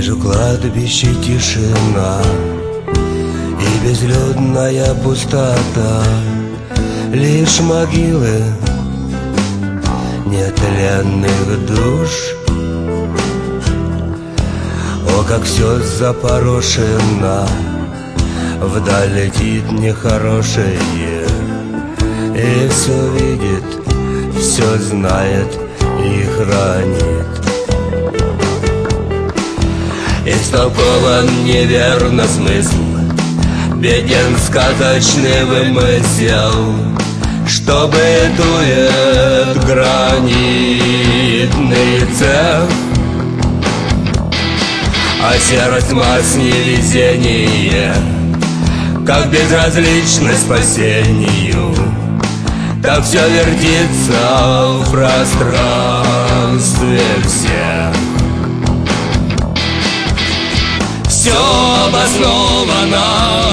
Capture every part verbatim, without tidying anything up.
Вижу кладбище, тишина и безлюдная пустота, лишь могилы нетленных душ. О, как все запорошено, вдаль летит нехорошее, и все видит, все знает и хранит. Истолкован неверно смысл, беден сказочный вымысел, чтобы дует гранитный цех. А серость масс невезение, как безразличность спасению, так все вертится в пространстве всех. Все обосновано,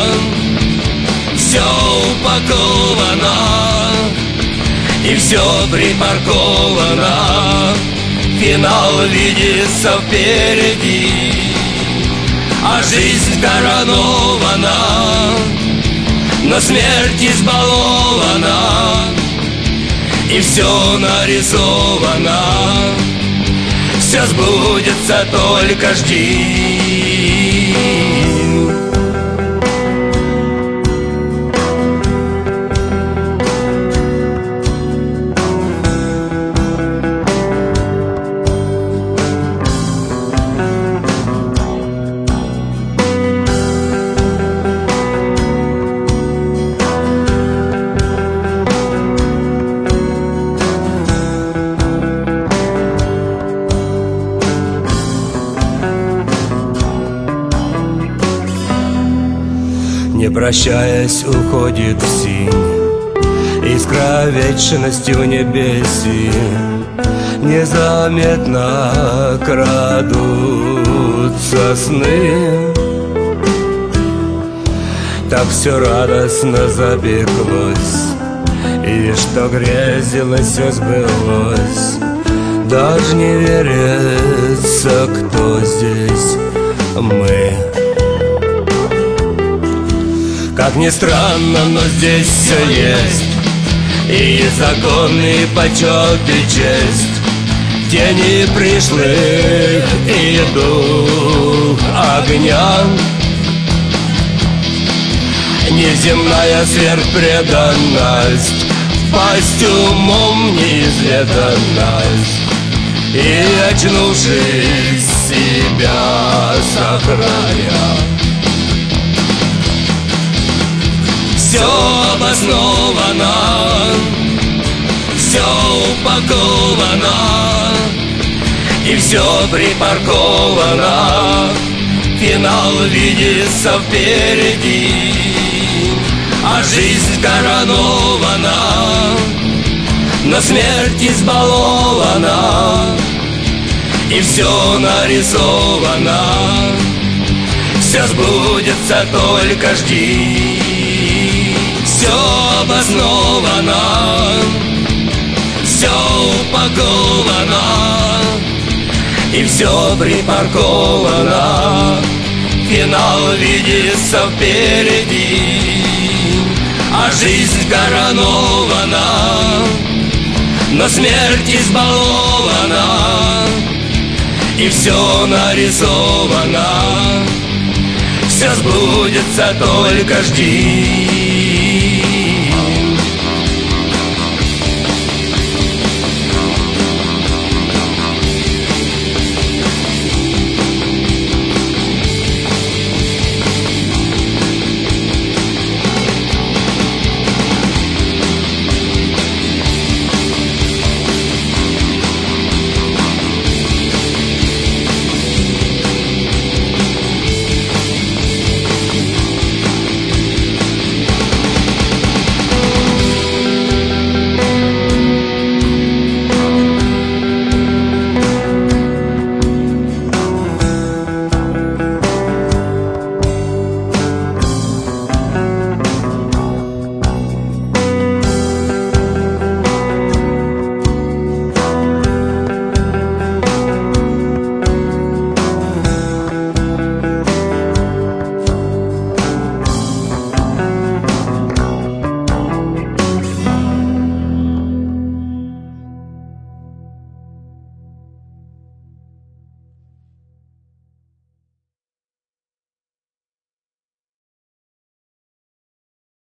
все упаковано, и все припарковано. Финал видится впереди, а жизнь коронована, но смерть избалована, и все нарисовано. Все сбудется, только жди. Не прощаясь, уходит в синь искра вечности в небеси. Незаметно крадутся сны, так все радостно запеклось, и что грезилось, все сбылось. Даже не верится, кто здесь мы. Как ни странно, но здесь все есть, и закон, и почет, и честь, тени пришлых и дух огня. Неземная сверхпреданность, впасть умом неизведанность, и, очнувшись, себя сохраня. Все обосновано, все упаковано, и все припарковано. Финал видится впереди, а жизнь коронована, но смерть избалована, и все нарисовано. Все сбудется, только жди. Все обосновано, все упаковано, и все припарковано. Финал видится впереди, а жизнь коронована, но смерть избалована, и все нарисовано. Все сбудется, только жди.